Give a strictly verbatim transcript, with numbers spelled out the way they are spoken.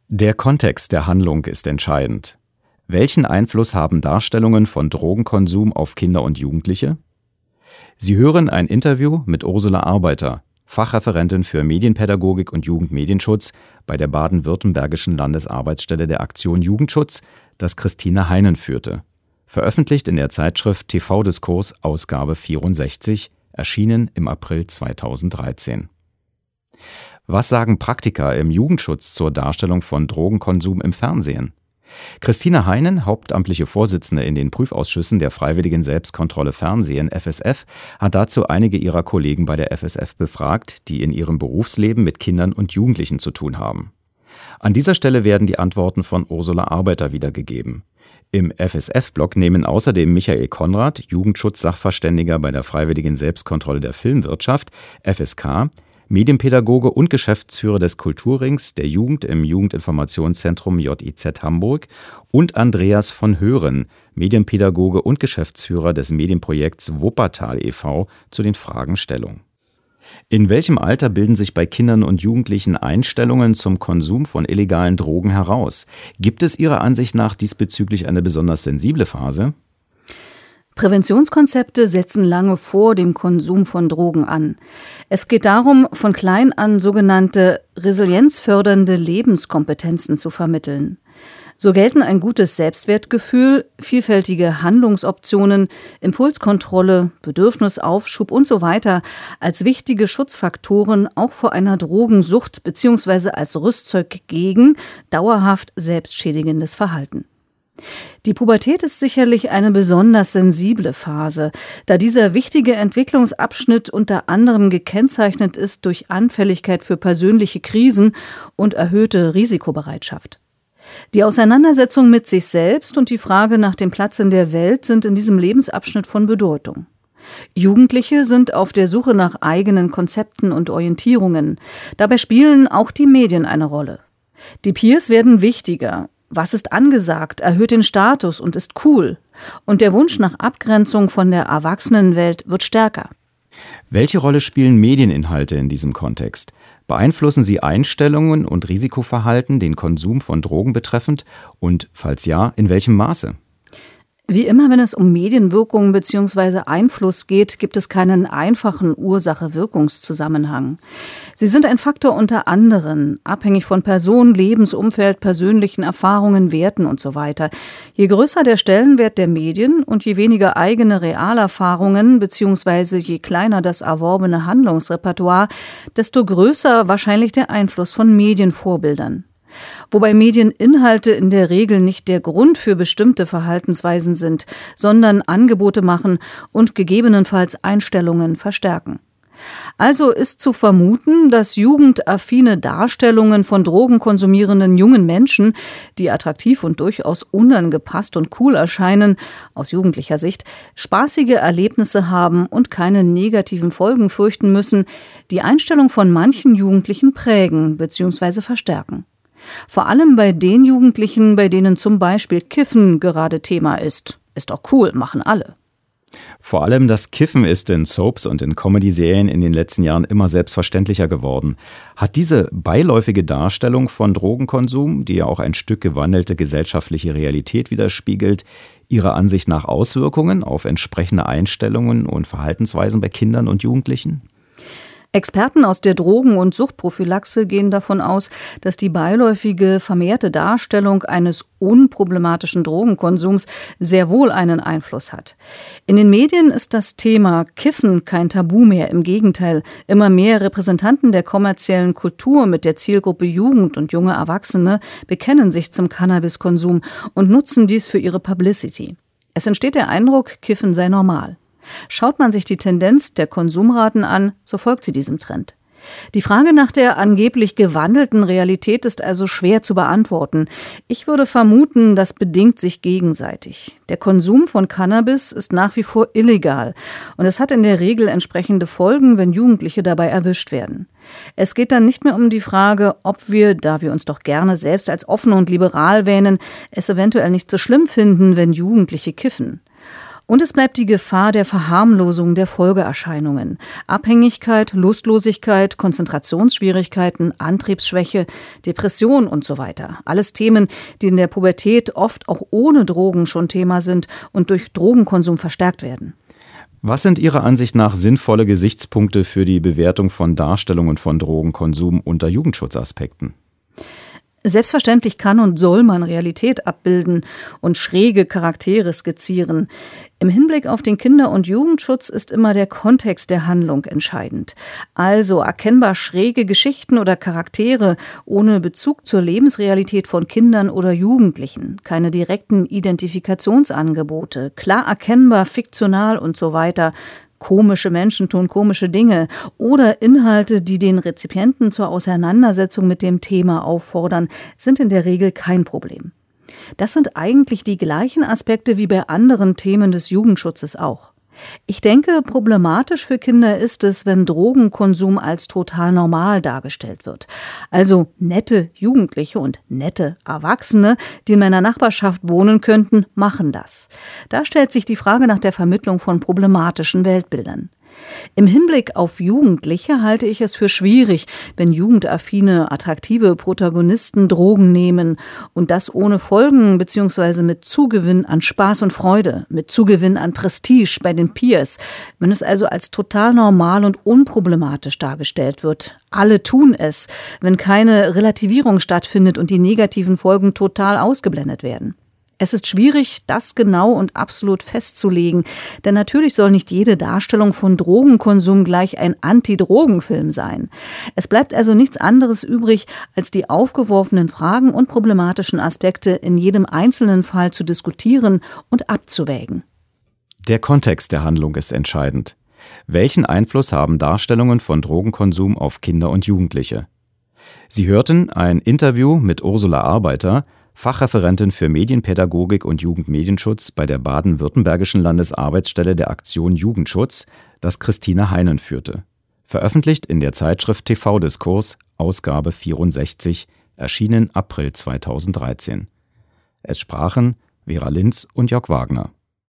Der Kontext der Handlung ist entscheidend. Welchen Einfluss haben Darstellungen von Drogenkonsum auf Kinder und Jugendliche? Sie hören ein Interview mit Ursula Arbeiter, Fachreferentin für Medienpädagogik und Jugendmedienschutz bei der baden-württembergischen Landesarbeitsstelle der Aktion Jugendschutz, das Christine Heinen führte. Veröffentlicht in der Zeitschrift T V-Diskurs Ausgabe vierundsechzig, erschienen im April zweitausenddreizehn. Was sagen Praktiker im Jugendschutz zur Darstellung von Drogenkonsum im Fernsehen? Christine Heinen, hauptamtliche Vorsitzende in den Prüfausschüssen der Freiwilligen Selbstkontrolle Fernsehen F S F, hat dazu einige ihrer Kollegen bei der F S F befragt, die in ihrem Berufsleben mit Kindern und Jugendlichen zu tun haben. An dieser Stelle werden die Antworten von Ursula Arbeiter wiedergegeben. Im F S F-Blog nehmen außerdem Michael Konrad, Jugendschutzsachverständiger bei der Freiwilligen Selbstkontrolle der Filmwirtschaft, F S K, Medienpädagoge und Geschäftsführer des Kulturrings der Jugend im Jugendinformationszentrum J I Z Hamburg und Andreas von Hören, Medienpädagoge und Geschäftsführer des Medienprojekts Wuppertal e V zu den Fragen Stellung. In welchem Alter bilden sich bei Kindern und Jugendlichen Einstellungen zum Konsum von illegalen Drogen heraus? Gibt es Ihrer Ansicht nach diesbezüglich eine besonders sensible Phase? Präventionskonzepte setzen lange vor dem Konsum von Drogen an. Es geht darum, von klein an sogenannte resilienzfördernde Lebenskompetenzen zu vermitteln. So gelten ein gutes Selbstwertgefühl, vielfältige Handlungsoptionen, Impulskontrolle, Bedürfnisaufschub und so weiter als wichtige Schutzfaktoren auch vor einer Drogensucht bzw. als Rüstzeug gegen dauerhaft selbstschädigendes Verhalten. Die Pubertät ist sicherlich eine besonders sensible Phase, da dieser wichtige Entwicklungsabschnitt unter anderem gekennzeichnet ist durch Anfälligkeit für persönliche Krisen und erhöhte Risikobereitschaft. Die Auseinandersetzung mit sich selbst und die Frage nach dem Platz in der Welt sind in diesem Lebensabschnitt von Bedeutung. Jugendliche sind auf der Suche nach eigenen Konzepten und Orientierungen. Dabei spielen auch die Medien eine Rolle. Die Peers werden wichtiger. Was ist angesagt, erhöht den Status und ist cool. Und der Wunsch nach Abgrenzung von der Erwachsenenwelt wird stärker. Welche Rolle spielen Medieninhalte in diesem Kontext? Beeinflussen sie Einstellungen und Risikoverhalten, den Konsum von Drogen betreffend? Und falls ja, in welchem Maße? Wie immer, wenn es um Medienwirkung bzw. Einfluss geht, gibt es keinen einfachen Ursache-Wirkungszusammenhang. Sie sind ein Faktor unter anderen, abhängig von Person, Lebensumfeld, persönlichen Erfahrungen, Werten und so weiter. Je größer der Stellenwert der Medien und je weniger eigene Realerfahrungen bzw. je kleiner das erworbene Handlungsrepertoire, desto größer wahrscheinlich der Einfluss von Medienvorbildern. Wobei Medieninhalte in der Regel nicht der Grund für bestimmte Verhaltensweisen sind, sondern Angebote machen und gegebenenfalls Einstellungen verstärken. Also ist zu vermuten, dass jugendaffine Darstellungen von drogenkonsumierenden jungen Menschen, die attraktiv und durchaus unangepasst und cool erscheinen, aus jugendlicher Sicht, spaßige Erlebnisse haben und keine negativen Folgen fürchten müssen, die Einstellung von manchen Jugendlichen prägen bzw. verstärken. Vor allem bei den Jugendlichen, bei denen zum Beispiel Kiffen gerade Thema ist. Ist doch cool, machen alle. Vor allem das Kiffen ist in Soaps und in Comedy-Serien in den letzten Jahren immer selbstverständlicher geworden. Hat diese beiläufige Darstellung von Drogenkonsum, die ja auch ein Stück gewandelte gesellschaftliche Realität widerspiegelt, Ihrer Ansicht nach Auswirkungen auf entsprechende Einstellungen und Verhaltensweisen bei Kindern und Jugendlichen? Experten aus der Drogen- und Suchtprophylaxe gehen davon aus, dass die beiläufige vermehrte Darstellung eines unproblematischen Drogenkonsums sehr wohl einen Einfluss hat. In den Medien ist das Thema Kiffen kein Tabu mehr, im Gegenteil. Immer mehr Repräsentanten der kommerziellen Kultur mit der Zielgruppe Jugend und junge Erwachsene bekennen sich zum Cannabiskonsum und nutzen dies für ihre Publicity. Es entsteht der Eindruck, Kiffen sei normal. Schaut man sich die Tendenz der Konsumraten an, so folgt sie diesem Trend. Die Frage nach der angeblich gewandelten Realität ist also schwer zu beantworten. Ich würde vermuten, das bedingt sich gegenseitig. Der Konsum von Cannabis ist nach wie vor illegal und es hat in der Regel entsprechende Folgen, wenn Jugendliche dabei erwischt werden. Es geht dann nicht mehr um die Frage, ob wir, da wir uns doch gerne selbst als offen und liberal wähnen, es eventuell nicht so schlimm finden, wenn Jugendliche kiffen. Und es bleibt die Gefahr der Verharmlosung der Folgeerscheinungen. Abhängigkeit, Lustlosigkeit, Konzentrationsschwierigkeiten, Antriebsschwäche, Depression und so weiter. Alles Themen, die in der Pubertät oft auch ohne Drogen schon Thema sind und durch Drogenkonsum verstärkt werden. Was sind Ihrer Ansicht nach sinnvolle Gesichtspunkte für die Bewertung von Darstellungen von Drogenkonsum unter Jugendschutzaspekten? Selbstverständlich kann und soll man Realität abbilden und schräge Charaktere skizzieren. Im Hinblick auf den Kinder- und Jugendschutz ist immer der Kontext der Handlung entscheidend. Also erkennbar schräge Geschichten oder Charaktere ohne Bezug zur Lebensrealität von Kindern oder Jugendlichen. Keine direkten Identifikationsangebote, klar erkennbar, fiktional und so weiter. Komische Menschen tun komische Dinge oder Inhalte, die den Rezipienten zur Auseinandersetzung mit dem Thema auffordern, sind in der Regel kein Problem. Das sind eigentlich die gleichen Aspekte wie bei anderen Themen des Jugendschutzes auch. Ich denke, problematisch für Kinder ist es, wenn Drogenkonsum als total normal dargestellt wird. Also nette Jugendliche und nette Erwachsene, die in meiner Nachbarschaft wohnen könnten, machen das. Da stellt sich die Frage nach der Vermittlung von problematischen Weltbildern. Im Hinblick auf Jugendliche halte ich es für schwierig, wenn jugendaffine, attraktive Protagonisten Drogen nehmen und das ohne Folgen bzw. mit Zugewinn an Spaß und Freude, mit Zugewinn an Prestige bei den Peers, wenn es also als total normal und unproblematisch dargestellt wird. Alle tun es, wenn keine Relativierung stattfindet und die negativen Folgen total ausgeblendet werden. Es ist schwierig, das genau und absolut festzulegen, denn natürlich soll nicht jede Darstellung von Drogenkonsum gleich ein Anti-Drogen-Film sein. Es bleibt also nichts anderes übrig, als die aufgeworfenen Fragen und problematischen Aspekte in jedem einzelnen Fall zu diskutieren und abzuwägen. Der Kontext der Handlung ist entscheidend. Welchen Einfluss haben Darstellungen von Drogenkonsum auf Kinder und Jugendliche? Sie hörten ein Interview mit Ursula Arbeiter, Fachreferentin für Medienpädagogik und Jugendmedienschutz bei der baden-württembergischen Landesarbeitsstelle der Aktion Jugendschutz, das Christina Heinen führte. Veröffentlicht in der Zeitschrift T V-Diskurs, Ausgabe vierundsechzig, erschienen April zweitausenddreizehn. Es sprachen Vera Linz und Jörg Wagner.